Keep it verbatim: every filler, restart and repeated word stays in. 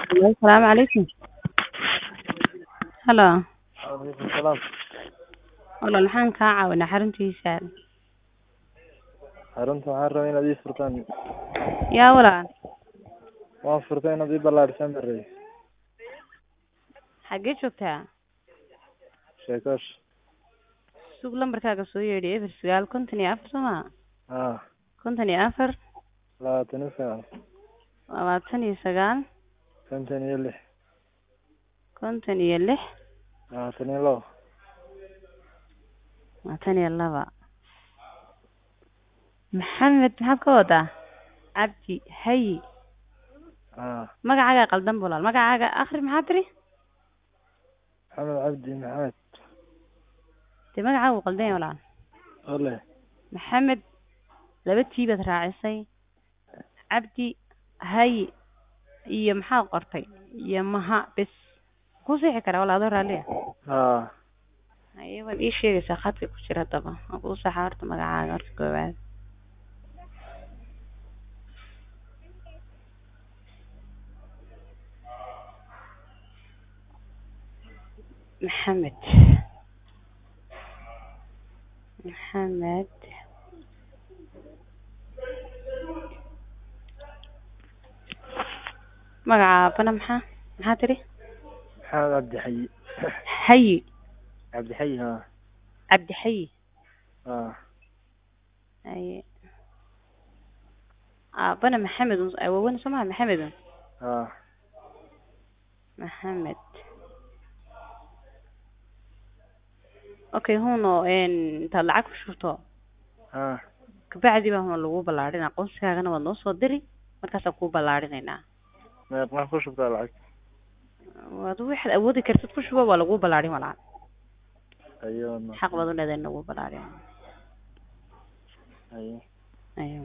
السلام عليكم. هلا عليكم السلام. والله الحين كاعاونا حرنتي سال xarunta waxaan rabaa inaad ii furtaan. يا ولا waan furtay inaad ii ballaadhisaan barray حقي شفتها sheekoosh. سوق لمبركاga soo yeedhay eber sagaal konton iyo afar soma haa konton iyo afar labaatan iyo sagaal labaatan iyo sagaal konton iyo lix konton iyo lix labaatan iyo labo labaatan iyo laba maxamed maxaad ka wadaa cabdi hayi haa magacaaga qaldan bulaal magacaaga akhri maxaad tiri maxamed cabdi maxamed dee magacaagu qaldan yahay walaal ole maxamed laba tii baad raacisay cabdi hayi iyo maxaad qortay iyo maha bes ku sixi karaa walaal adoo raalliya haa haye waad ii sheegaysaa khadka ku jira haddaba waan kuu saxaa horta magacaaga horta koowaad محمد محمد مقع بنا محا محا تري maxamed cabdi xayi حي cabdi xayi haa عبد حي haa اي اه بنا محمد وين سمع محمد haa محمد اوكي هونو ان انت lacag ku shubto haa kabacdi baa hoon lagu ballaarin aqoonsigaaga waad noo soo diri markaas aan ku ballaarinayna meeqna ku shubtaa lacag waad waxaad awoodi kartid ku shubo waa lagu ballaarin walaa ayo xaq baad u leedahay in lagu ballaarin ayo ayo